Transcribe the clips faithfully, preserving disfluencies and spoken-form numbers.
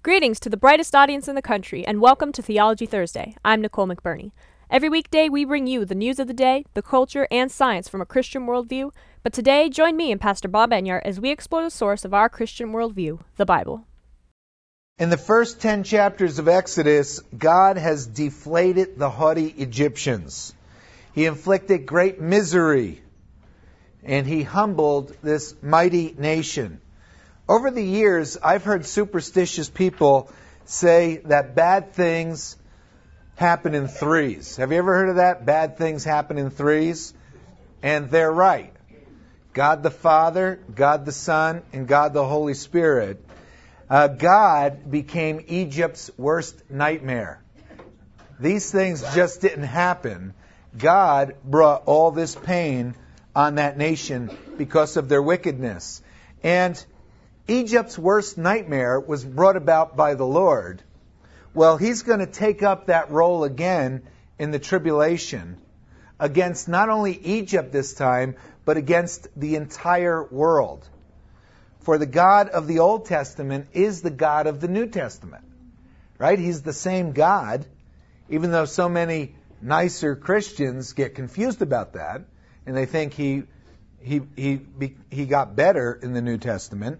Greetings to the brightest audience in the country, and welcome to Theology Thursday. I'm Nicole McBurney. Every weekday, we bring you the news of the day, the culture, and science from a Christian worldview. But today, join me and Pastor Bob Enyart as we explore the source of our Christian worldview, the Bible. In the first ten chapters of Exodus, God has deflated the haughty Egyptians. He inflicted great misery, and he humbled this mighty nation. Over the years, I've heard superstitious people say that bad things happen in threes. Have you ever heard of that? Bad things happen in threes? And they're right. God the Father, God the Son, and God the Holy Spirit. Uh, God became Egypt's worst nightmare. These things just didn't happen. God brought all this pain on that nation because of their wickedness. And Egypt's worst nightmare was brought about by the Lord. Well, he's going to take up that role again in the tribulation against not only Egypt this time, but against the entire world. For the God of the Old Testament is the God of the New Testament. Right? He's the same God, even though so many nicer Christians get confused about that, and they think he he he he got better in the New Testament.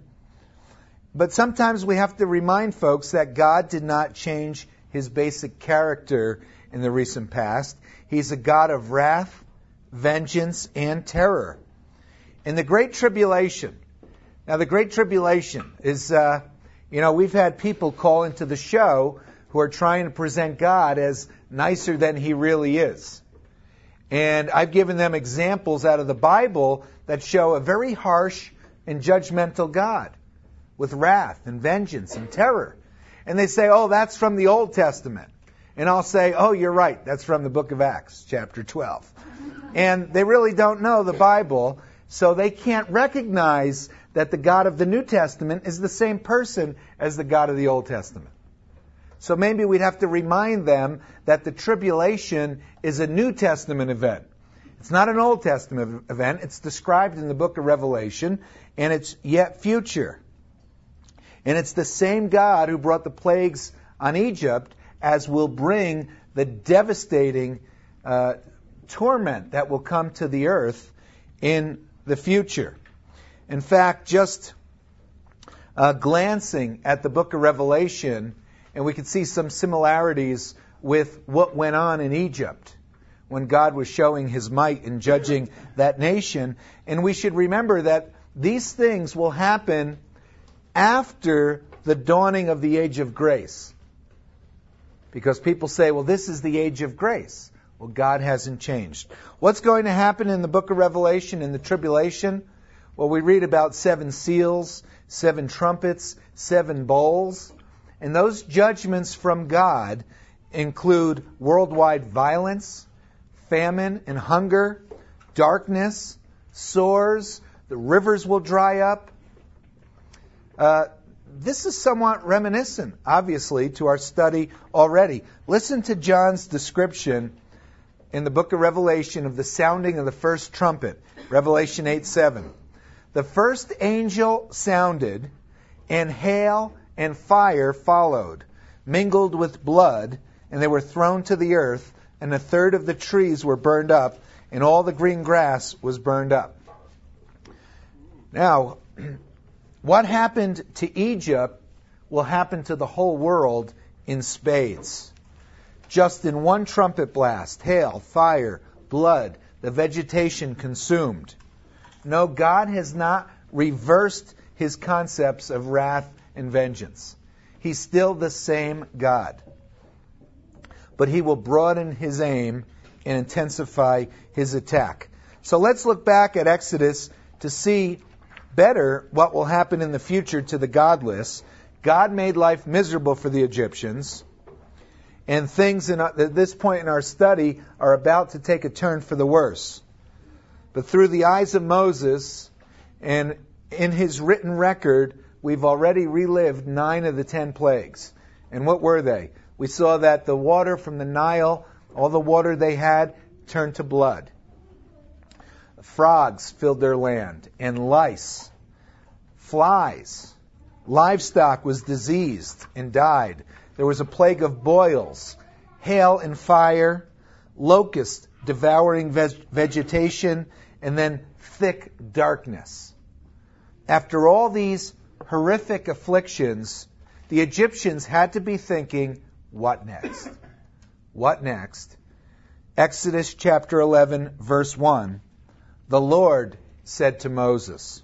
But sometimes we have to remind folks that God did not change his basic character in the recent past. He's a God of wrath, vengeance, and terror. In the Great Tribulation, now the Great Tribulation is, uh, you know, we've had people call into the show who are trying to present God as nicer than he really is. And I've given them examples out of the Bible that show a very harsh and judgmental God, with wrath and vengeance and terror. And they say, oh, that's from the Old Testament. And I'll say, oh, you're right, that's from the book of Acts, chapter twelve. And they really don't know the Bible, so they can't recognize that the God of the New Testament is the same person as the God of the Old Testament. So maybe we'd have to remind them that the tribulation is a New Testament event. It's not an Old Testament event. It's described in the book of Revelation, and it's yet future. And it's the same God who brought the plagues on Egypt as will bring the devastating uh, torment that will come to the earth in the future. In fact, just uh, glancing at the book of Revelation, and we can see some similarities with what went on in Egypt when God was showing his might in judging that nation. And we should remember that these things will happen after the dawning of the age of grace. Because people say, well, this is the age of grace. Well, God hasn't changed. What's going to happen in the book of Revelation in the tribulation? Well, we read about seven seals, seven trumpets, seven bowls. And those judgments from God include worldwide violence, famine and hunger, darkness, sores, the rivers will dry up. Uh, this is somewhat reminiscent, obviously, to our study already. Listen to John's description in the book of Revelation of the sounding of the first trumpet, Revelation eight seven. The first angel sounded, and hail and fire followed, mingled with blood, and they were thrown to the earth, and a third of the trees were burned up, and all the green grass was burned up. Now, what happened to Egypt will happen to the whole world in spades. Just in one trumpet blast, hail, fire, blood, the vegetation consumed. No, God has not reversed his concepts of wrath and vengeance. He's still the same God. But he will broaden his aim and intensify his attack. So let's look back at Exodus to see better what will happen in the future to the godless. God made life miserable for the Egyptians, and things in, at this point in our study are about to take a turn for the worse. But through the eyes of Moses and in his written record, we've already relived nine of the ten plagues. And what were they? We saw that the water from the Nile, all the water they had, turned to blood. Frogs filled their land, and lice, flies, Livestock was diseased and died. There was a plague of boils, hail and fire, locusts devouring veg- vegetation, and then thick darkness. After all these horrific afflictions, the Egyptians had to be thinking, what next? What next? Exodus chapter eleven, verse one. The Lord said to Moses,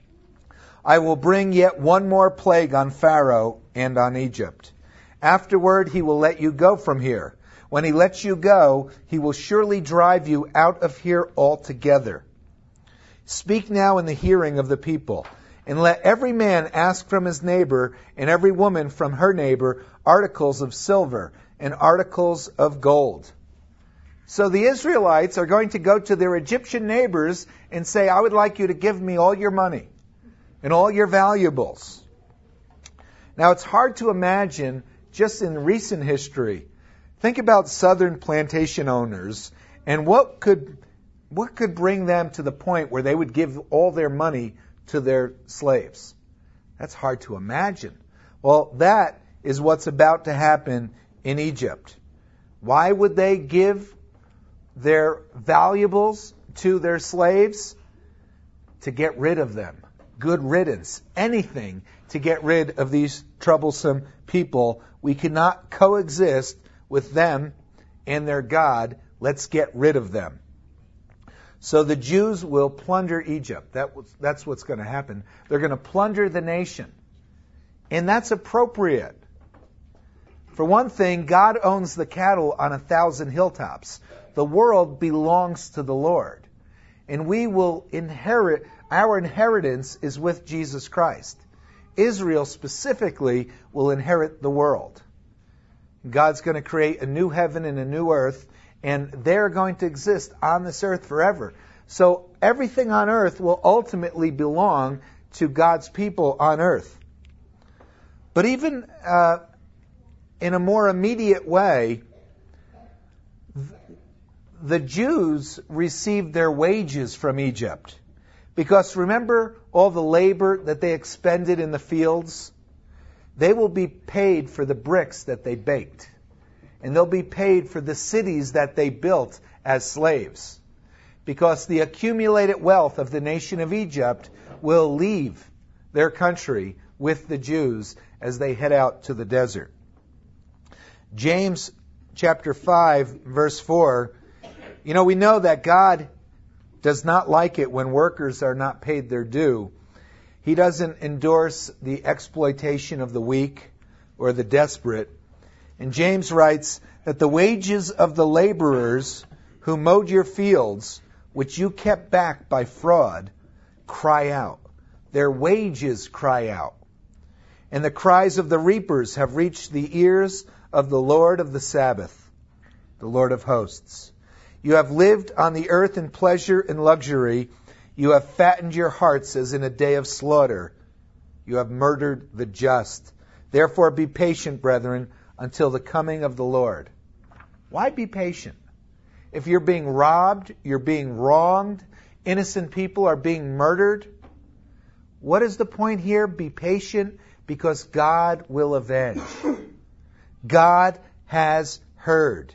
I will bring yet one more plague on Pharaoh and on Egypt. Afterward, he will let you go from here. When he lets you go, he will surely drive you out of here altogether. Speak now in the hearing of the people, and let every man ask from his neighbor and every woman from her neighbor articles of silver and articles of gold. So the Israelites are going to go to their Egyptian neighbors and say, I would like you to give me all your money and all your valuables. Now it's hard to imagine just in recent history. Think about southern plantation owners and what could what could bring them to the point where they would give all their money to their slaves. That's hard to imagine. Well, that is what's about to happen in Egypt. Why would they give their valuables to their slaves? To get rid of them. Good riddance. Anything to get rid of these troublesome people. We cannot coexist with them and their God. Let's get rid of them. So the Jews will plunder Egypt. That was, that's what's going to happen. They're going to plunder the nation. And that's appropriate. For one thing, God owns the cattle on a thousand hilltops. The world belongs to the Lord. And we will inherit, our inheritance is with Jesus Christ. Israel specifically will inherit the world. God's going to create a new heaven and a new earth, and they're going to exist on this earth forever. So everything on earth will ultimately belong to God's people on earth. But even uh, in a more immediate way, the Jews received their wages from Egypt. Because remember all the labor that they expended in the fields? They will be paid for the bricks that they baked. And they'll be paid for the cities that they built as slaves. Because the accumulated wealth of the nation of Egypt will leave their country with the Jews as they head out to the desert. James chapter five, verse four. You know, we know that God does not like it when workers are not paid their due. He doesn't endorse the exploitation of the weak or the desperate. And James writes that the wages of the laborers who mowed your fields, which you kept back by fraud, cry out. Their wages cry out. And the cries of the reapers have reached the ears of the Lord of the Sabbath, the Lord of hosts. You have lived on the earth in pleasure and luxury. You have fattened your hearts as in a day of slaughter. You have murdered the just. Therefore be patient, brethren, until the coming of the Lord. Why be patient? If you're being robbed, you're being wronged, innocent people are being murdered, what is the point here? Be patient because God will avenge. God has heard.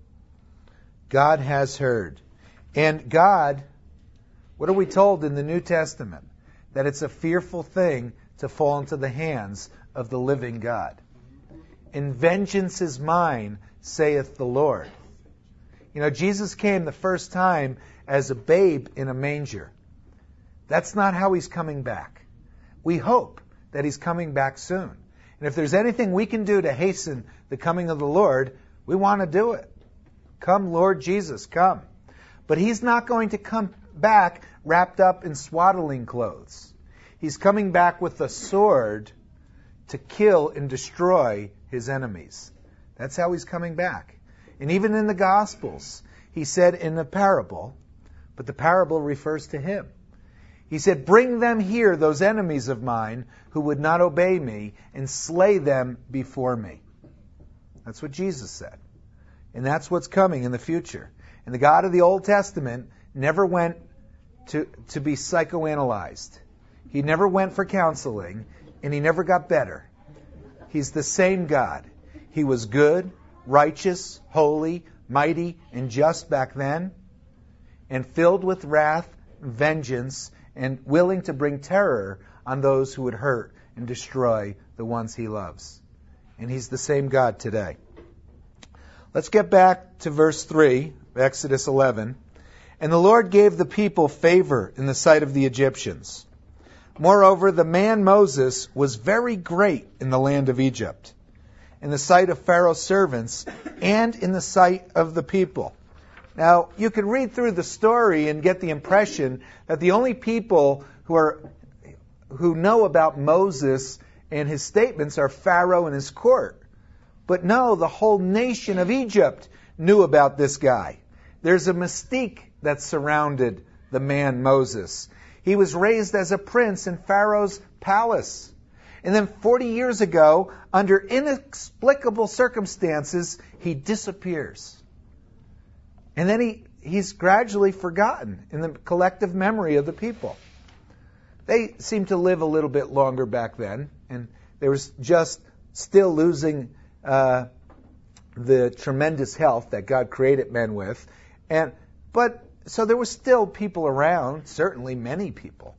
God has heard. And God, what are we told in the New Testament? That it's a fearful thing to fall into the hands of the living God. And vengeance is mine, saith the Lord. You know, Jesus came the first time as a babe in a manger. That's not how he's coming back. We hope that he's coming back soon. And if there's anything we can do to hasten the coming of the Lord, we want to do it. Come, Lord Jesus, come. But he's not going to come back wrapped up in swaddling clothes. He's coming back with a sword to kill and destroy his enemies. That's how he's coming back. And even in the Gospels, he said in a parable, but the parable refers to him. He said, bring them here, those enemies of mine, who would not obey me, and slay them before me. That's what Jesus said. And that's what's coming in the future. And the God of the Old Testament never went to, to be psychoanalyzed. He never went for counseling. and he never got better. He's the same God. He was good, righteous, holy, mighty, and just back then, and filled with wrath, vengeance, and willing to bring terror on those who would hurt and destroy the ones he loves. And he's the same God today. Let's get back to verse three, Exodus eleven. And the Lord gave the people favor in the sight of the Egyptians. Moreover, the man Moses was very great in the land of Egypt, in the sight of Pharaoh's servants, and in the sight of the people. Now, you can read through the story and get the impression that the only people who are who know about Moses and his statements are Pharaoh and his court. But no, the whole nation of Egypt knew about this guy. There's a mystique that surrounded the man Moses. He was raised as a prince in Pharaoh's palace. And then forty years ago, under inexplicable circumstances, he disappears. And then he, he's gradually forgotten in the collective memory of the people. They seemed to live a little bit longer back then, and they were just still losing uh, the tremendous health that God created men with. And but so there were still people around, certainly many people,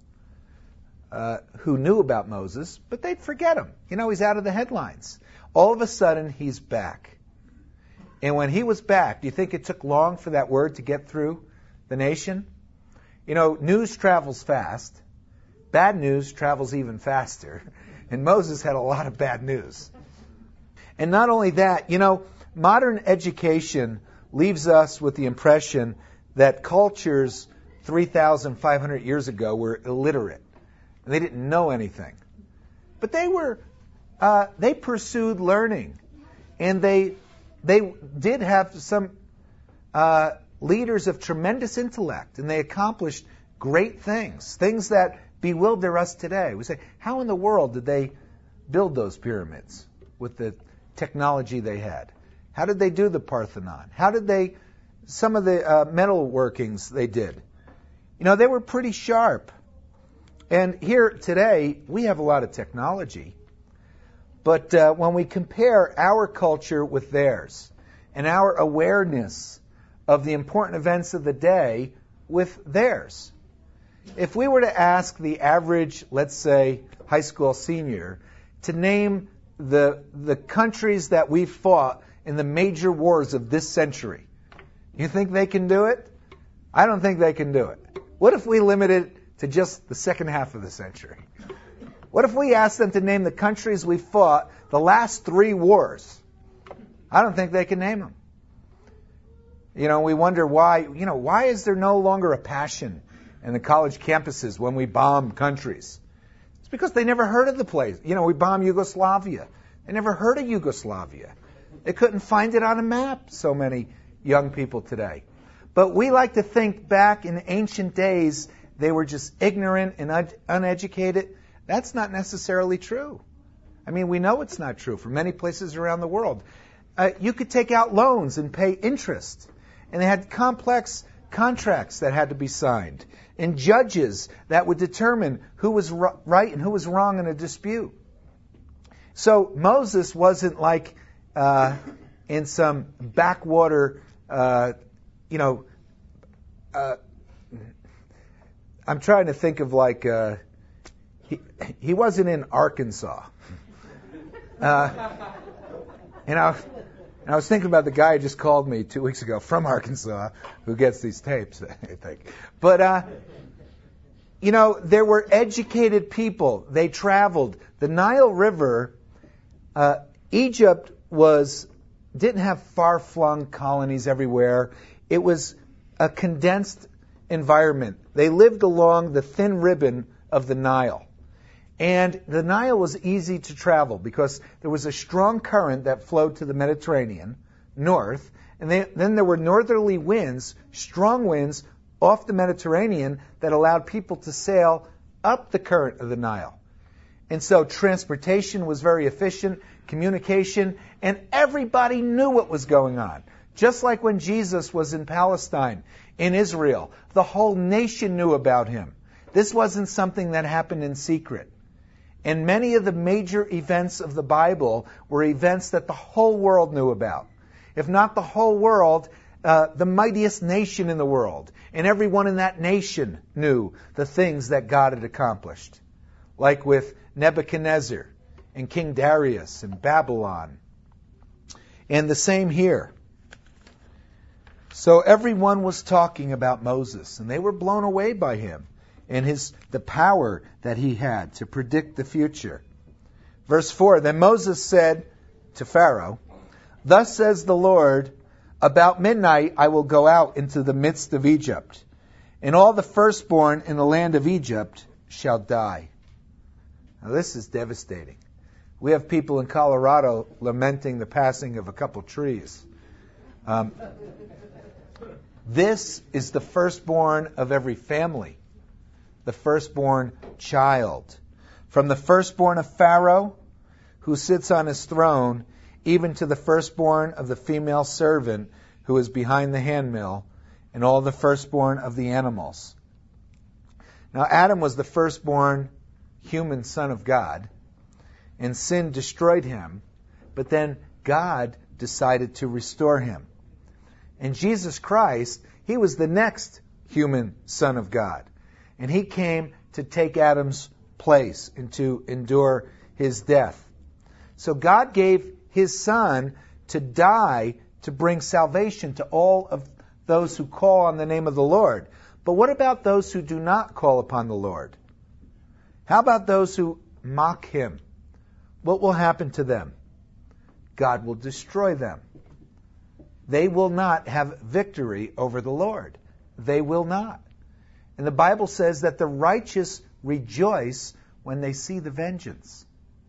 uh, who knew about Moses, but they'd forget him. You know, he's out of the headlines. All of a sudden, he's back. And when he was back, do you think it took long for that word to get through the nation? You know, news travels fast. Bad news travels even faster. And Moses had a lot of bad news. And not only that, you know, modern education leaves us with the impression that cultures three thousand five hundred years ago were illiterate. And they didn't know anything. But they were, uh, they pursued learning. And they they did have some uh, leaders of tremendous intellect. And they accomplished great things. Things that bewilder us today. We say, how in the world did they build those pyramids with the technology they had? How did they do the Parthenon? How did they, some of the uh, metal workings they did? You know, they were pretty sharp. And here today, we have a lot of technology. But uh, when we compare our culture with theirs, and our awareness of the important events of the day with theirs, if we were to ask the average, let's say, high school senior to name the the countries that we fought in the major wars of this century, you think they can do it? I don't think they can do it. What if we limited it to just the second half of the century? What if we asked them to name the countries we fought the last three wars? I don't think they can name them. You know, we wonder why, you know, why is there no longer a passion in the college campuses when we bomb countries? It's because they never heard of the place. You know, we bombed Yugoslavia. They never heard of Yugoslavia. They couldn't find it on a map, so many young people today. But we like to think back in ancient days, they were just ignorant and un- uneducated. That's not necessarily true. I mean, we know it's not true for many places around the world. Uh, you could take out loans and pay interest. And they had complex contracts that had to be signed, and judges that would determine who was right and who was wrong in a dispute. So Moses wasn't like uh, in some backwater, uh, you know, uh, I'm trying to think of like, uh, he, he wasn't in Arkansas. Uh, and I, and I was thinking about the guy who just called me two weeks ago from Arkansas who gets these tapes, I think. But, uh, you know, there were educated people. They traveled. The Nile River, uh, Egypt was didn't have far-flung colonies everywhere. It was a condensed environment. They lived along the thin ribbon of the Nile. And the Nile was easy to travel because there was a strong current that flowed to the Mediterranean, north, and they, then there were northerly winds, strong winds, off the Mediterranean that allowed people to sail up the current of the Nile. And so transportation was very efficient, communication, and everybody knew what was going on. Just like when Jesus was in Palestine, in Israel, the whole nation knew about him. This wasn't something that happened in secret. And many of the major events of the Bible were events that the whole world knew about. If not the whole world, uh, the mightiest nation in the world. And everyone in that nation knew the things that God had accomplished. Like with Nebuchadnezzar and King Darius and Babylon. And the same here. So everyone was talking about Moses, and they were blown away by him and his the power that he had to predict the future. Verse four, then Moses said to Pharaoh, thus says the Lord, about midnight I will go out into the midst of Egypt, and all the firstborn in the land of Egypt shall die. Now this is devastating. We have people in Colorado lamenting the passing of a couple trees. Um, this is the firstborn of every family, the firstborn child. From the firstborn of Pharaoh, who sits on his throne, even to the firstborn of the female servant who is behind the handmill, and all the firstborn of the animals. Now Adam was the firstborn human son of God, and sin destroyed him, but then God decided to restore him. And Jesus Christ, he was the next human son of God. And he came to take Adam's place and to endure his death. So God gave his son to die to bring salvation to all of those who call on the name of the Lord. But what about those who do not call upon the Lord? How about those who mock him? What will happen to them? God will destroy them. They will not have victory over the Lord. They will not. And the Bible says that the righteous rejoice when they see the vengeance.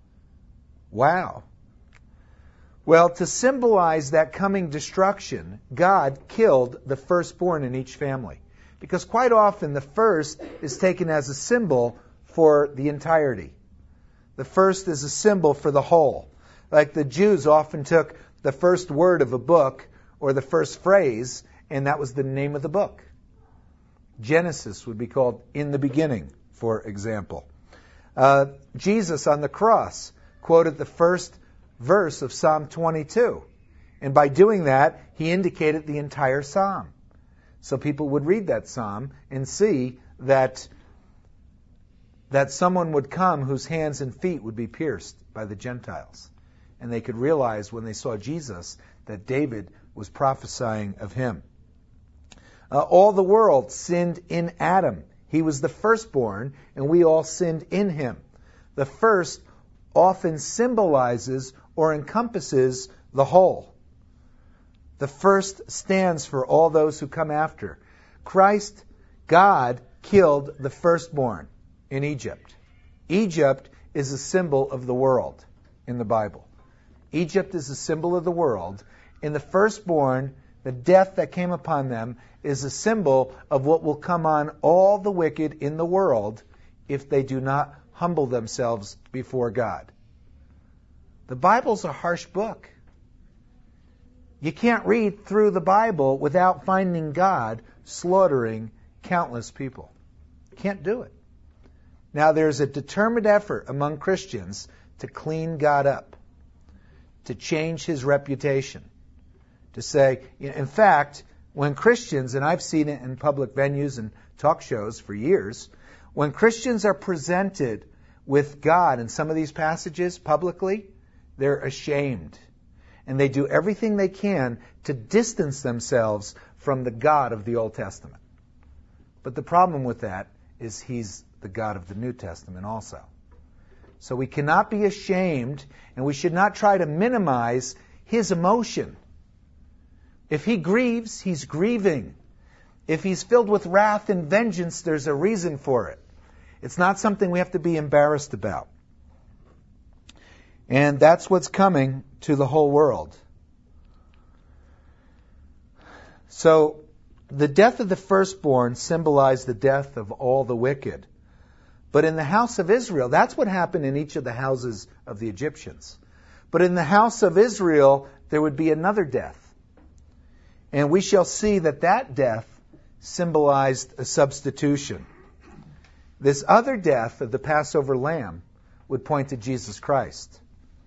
Wow. Well, to symbolize that coming destruction, God killed the firstborn in each family. Because quite often the first is taken as a symbol for the entirety. The first is a symbol for the whole. Like the Jews often took the first word of a book or the first phrase, and that was the name of the book. Genesis would be called in the beginning, for example. Uh, Jesus on the cross quoted the first verse of Psalm twenty-two. And by doing that, he indicated the entire psalm. So people would read that psalm and see that that someone would come whose hands and feet would be pierced by the Gentiles. And they could realize when they saw Jesus that David was prophesying of him. Uh, all the world sinned in Adam. He was the firstborn, and we all sinned in him. The first often symbolizes or encompasses the whole. The first stands for all those who come after. Christ, God, killed the firstborn in Egypt. Egypt is a symbol of the world in the Bible. Egypt is a symbol of the world. In the firstborn, the death that came upon them is a symbol of what will come on all the wicked in the world if they do not humble themselves before God. The Bible's a harsh book. You can't read through the Bible without finding God slaughtering countless people. Can't do it. Now, there's a determined effort among Christians to clean God up, to change his reputation, to say, in fact, when Christians, and I've seen it in public venues and talk shows for years, when Christians are presented with God in some of these passages publicly, they're ashamed. And they do everything they can to distance themselves from the God of the Old Testament. But the problem with that is he's the God of the New Testament also. So we cannot be ashamed, and we should not try to minimize his emotion. If he grieves, he's grieving. If he's filled with wrath and vengeance, there's a reason for it. It's not something we have to be embarrassed about. And that's what's coming to the whole world. So, the death of the firstborn symbolized the death of all the wicked. But in the house of Israel, that's what happened in each of the houses of the Egyptians. But in the house of Israel, there would be another death. And we shall see that that death symbolized a substitution. This other death of the Passover lamb would point to Jesus Christ.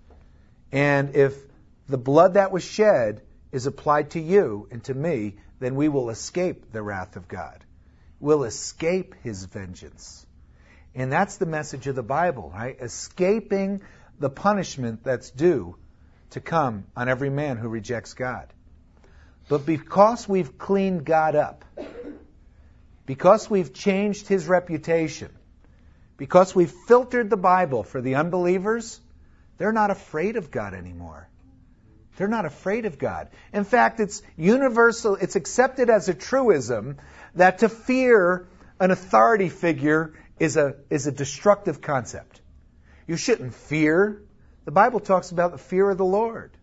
And if the blood that was shed is applied to you and to me, then we will escape the wrath of God. We'll escape his vengeance. And that's the message of the Bible, right? Escaping the punishment that's due to come on every man who rejects God. But because we've cleaned God up, because we've changed his reputation, because we've filtered the Bible for the unbelievers, they're not afraid of God anymore. They're not afraid of God. In fact, it's universal, it's accepted as a truism that to fear an authority figure is a, is a destructive concept. You shouldn't fear. The Bible talks about the fear of the Lord.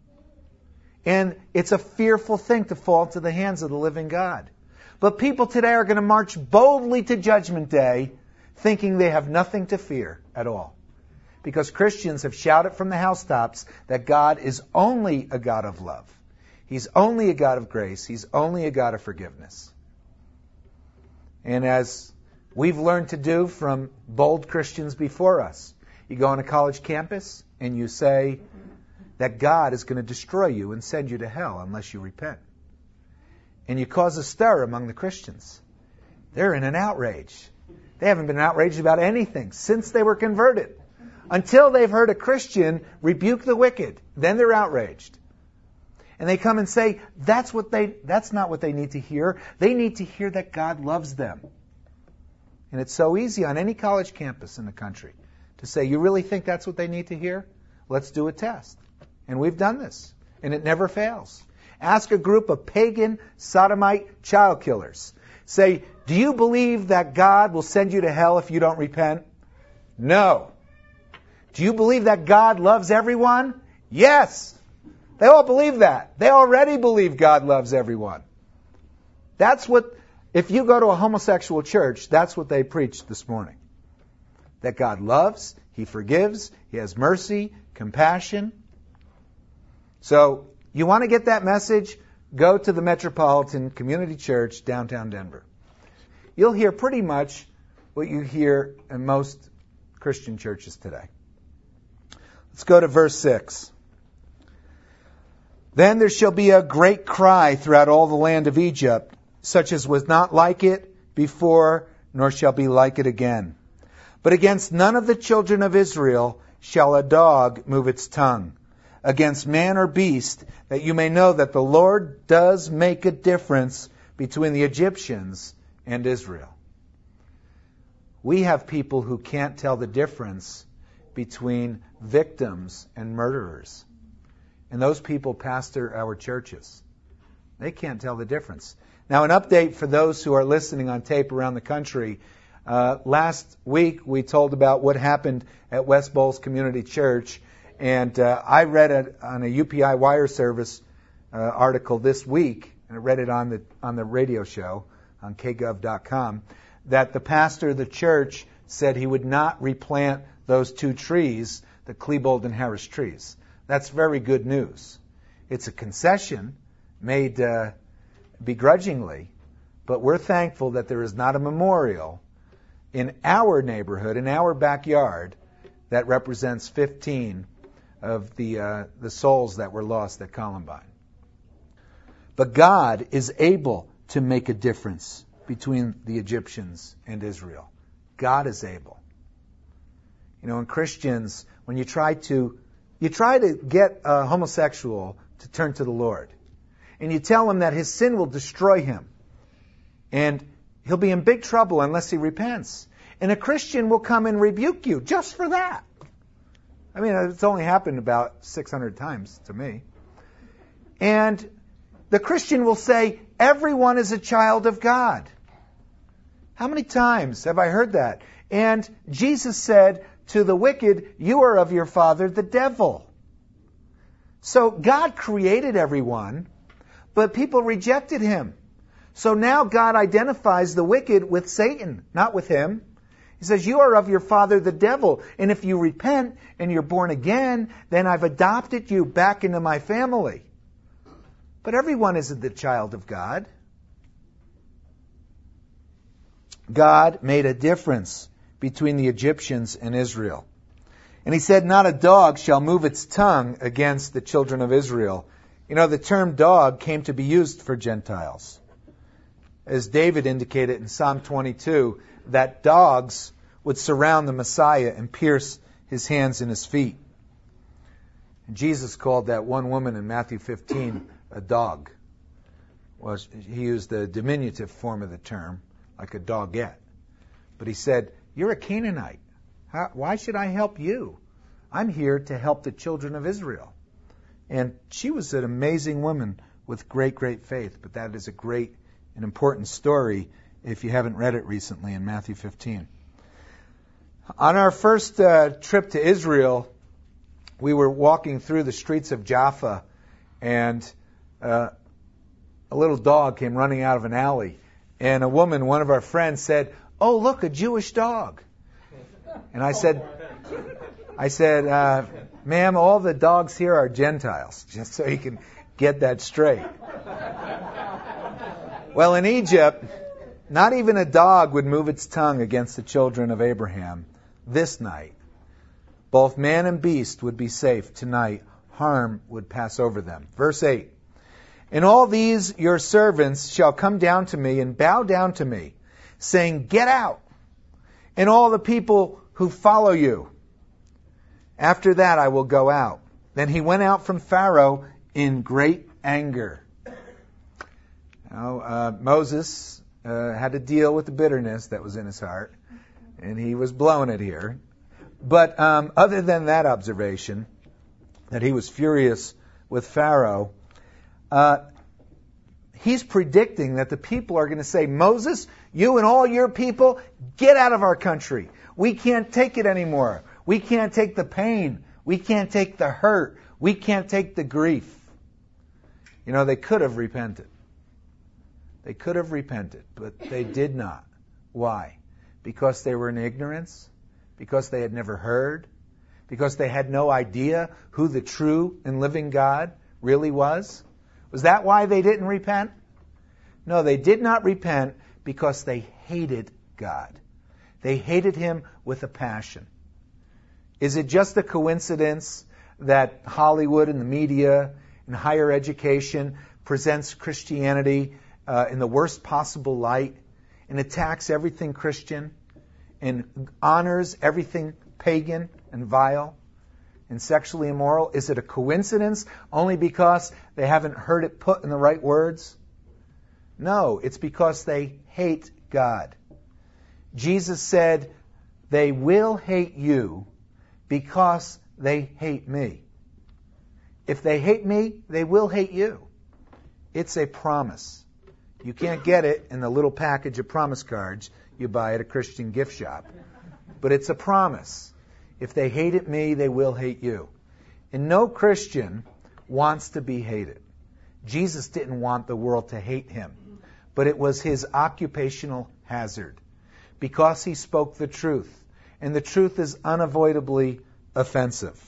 And it's a fearful thing to fall into the hands of the living God. But people today are going to march boldly to Judgment Day thinking they have nothing to fear at all. Because Christians have shouted from the housetops that God is only a God of love. He's only a God of grace. He's only a God of forgiveness. And as we've learned to do from bold Christians before us, you go on a college campus and you say that God is going to destroy you and send you to hell unless you repent. And you cause a stir among the Christians. They're in an outrage. They haven't been outraged about anything since they were converted. Until they've heard a Christian rebuke the wicked. Then they're outraged. And they come and say, that's what they that's not what they need to hear. They need to hear that God loves them. And it's so easy on any college campus in the country to say, you really think that's what they need to hear? Let's do a test. And we've done this. And it never fails. Ask a group of pagan, sodomite child killers. Say, do you believe that God will send you to hell if you don't repent? No. Do you believe that God loves everyone? Yes. They all believe that. They already believe God loves everyone. That's what, if you go to a homosexual church, that's what they preach this morning. That God loves, he forgives, he has mercy, compassion. So, you want to get that message? Go to the Metropolitan Community Church, downtown Denver. You'll hear pretty much what you hear in most Christian churches today. Let's go to verse six. Then there shall be a great cry throughout all the land of Egypt, such as was not like it before, nor shall be like it again. But against none of the children of Israel shall a dog move its tongue, against man or beast, that you may know that the Lord does make a difference between the Egyptians and Israel. We have people who can't tell the difference between victims and murderers. And those people pastor our churches. They can't tell the difference. Now, an update for those who are listening on tape around the country. Uh, last week, we told about what happened at West Bowles Community Church. And uh, I read it on a U P I Wire Service uh, article this week, and I read it on the on the radio show on k gov dot com, that the pastor of the church said he would not replant those two trees, the Klebold and Harris trees. That's very good news. It's a concession made uh, begrudgingly, but we're thankful that there is not a memorial in our neighborhood, in our backyard, that represents fifteen of the uh, the souls that were lost at Columbine. But God is able to make a difference between the Egyptians and Israel. God is able. You know, in Christians, when you try to you try to get a homosexual to turn to the Lord, and you tell him that his sin will destroy him, and he'll be in big trouble unless he repents. And a Christian will come and rebuke you just for that. I mean, it's only happened about six hundred times to me. And the Christian will say, everyone is a child of God. How many times have I heard that? And Jesus said to the wicked, you are of your father, the devil. So God created everyone, but people rejected him. So now God identifies the wicked with Satan, not with him. He says, you are of your father, the devil. And if you repent and you're born again, then I've adopted you back into my family. But everyone isn't the child of God. God made a difference between the Egyptians and Israel. And he said, not a dog shall move its tongue against the children of Israel. You know, the term dog came to be used for Gentiles. As David indicated in Psalm twenty-two, that dogs would surround the Messiah and pierce his hands and his feet. And Jesus called that one woman in Matthew fifteen a dog. Well, he used the diminutive form of the term, like a doggette. But he said, you're a Canaanite. How, why should I help you? I'm here to help the children of Israel. And she was an amazing woman with great, great faith. But that is a great and important story if you haven't read it recently in Matthew fifteen. On our first uh, trip to Israel, we were walking through the streets of Jaffa, and uh, a little dog came running out of an alley. And a woman, one of our friends, said, oh, look, a Jewish dog. And I said, I said, uh, ma'am, all the dogs here are Gentiles, just so you can get that straight. Well, in Egypt, not even a dog would move its tongue against the children of Abraham this night. Both man and beast would be safe tonight. Harm would pass over them. Verse eight. And all these your servants shall come down to me and bow down to me, saying, get out, and all the people who follow you. After that I will go out. Then he went out from Pharaoh in great anger. Now, uh, Moses uh, had to deal with the bitterness that was in his heart, and he was blowing it here. But um, other than that observation, that he was furious with Pharaoh, uh, he's predicting that the people are going to say, Moses, you and all your people, get out of our country. We can't take it anymore. We can't take the pain. We can't take the hurt. We can't take the grief. You know, they could have repented. They could have repented, but they did not. Why? Because they were in ignorance? Because they had never heard? Because they had no idea who the true and living God really was? Was that why they didn't repent? No, they did not repent because they hated God. They hated Him with a passion. Is it just a coincidence that Hollywood and the media and higher education presents Christianity uh, in the worst possible light and attacks everything Christian and honors everything pagan and vile and sexually immoral? Is it a coincidence only because they haven't heard it put in the right words? No, it's because they hate God. Jesus said, they will hate you because they hate me. If they hate me, they will hate you. It's a promise. You can't get it in the little package of promise cards you buy at a Christian gift shop. But it's a promise. If they hated me, they will hate you. And no Christian wants to be hated. Jesus didn't want the world to hate him, but it was his occupational hazard because he spoke the truth. And the truth is unavoidably offensive.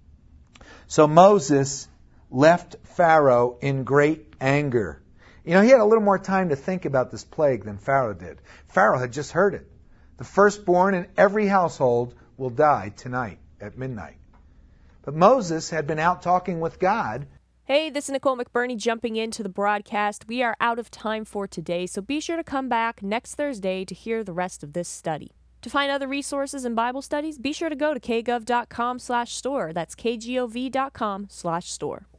So Moses left Pharaoh in great anger. You know, he had a little more time to think about this plague than Pharaoh did. Pharaoh had just heard it. The firstborn in every household will die tonight at midnight. But Moses had been out talking with God. Hey, this is Nicole McBurney jumping into the broadcast. We are out of time for today, so be sure to come back next Thursday to hear the rest of this study. To find other resources and Bible studies, be sure to go to kgov.com slash store. That's kgov.com slash store.